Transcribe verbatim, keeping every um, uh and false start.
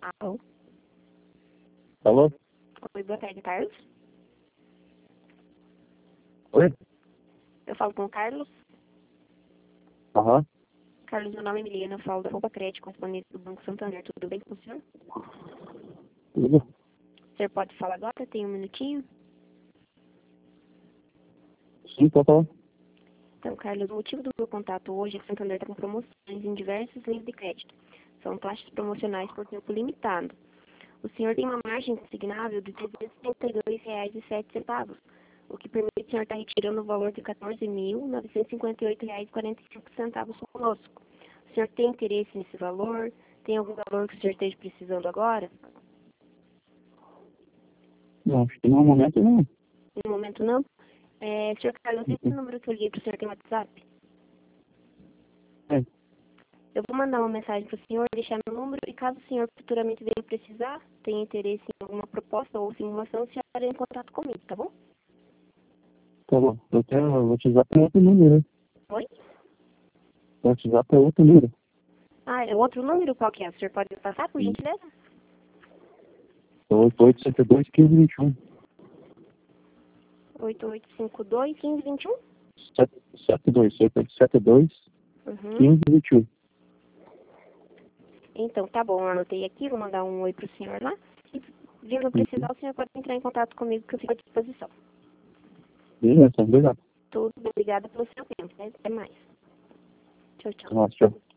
Alô? Alô? Oi, boa tarde, Carlos. Oi? Eu falo com o Carlos. Aham. Carlos, meu nome é Milena, eu falo da Roupa Crédito, correspondente do Banco Santander. Tudo bem com o senhor? Tudo? O senhor pode falar agora? Tem um minutinho? Sim, pode falar. Então, Carlos, o motivo do meu contato hoje é que o Santander está com promoções em diversas linhas de crédito. São taxas promocionais por tempo limitado. O senhor tem uma margem consignável de trezentos e setenta e dois reais e sete centavos, o que permite o senhor estar retirando o valor de quatorze mil novecentos e cinquenta e oito reais e quarenta e cinco centavos conosco. O senhor tem interesse nesse valor? Tem algum valor que o senhor esteja precisando agora? Não, acho que no momento não. No momento não? É, senhor Carlos, esse número que eu liguei para o senhor tem WhatsApp? É, Eu vou mandar uma mensagem para o senhor, deixar meu número, e caso o senhor futuramente venha precisar, tenha interesse em alguma proposta ou simulação, o senhor entra em contato comigo, tá bom? tá bom. Eu quero o WhatsApp é outro número, né? Oi? O WhatsApp é outro número. Ah, é outro número? Qual que é? O senhor pode me passar, por Sim. gentileza? É oito oito sete dois, um cinco dois um. oito oito cinco dois, um cinco dois um? sete dois, oito oito sete dois, Uhum. um cinco dois um. Então, tá bom, eu anotei aqui, vou mandar um oi pro senhor lá. E vindo Uhum. precisar, o senhor pode entrar em contato comigo, que eu fico à disposição. Beleza, obrigado. Tudo, obrigada pelo seu tempo, né? Até mais. Tchau, tchau. Nossa, tchau.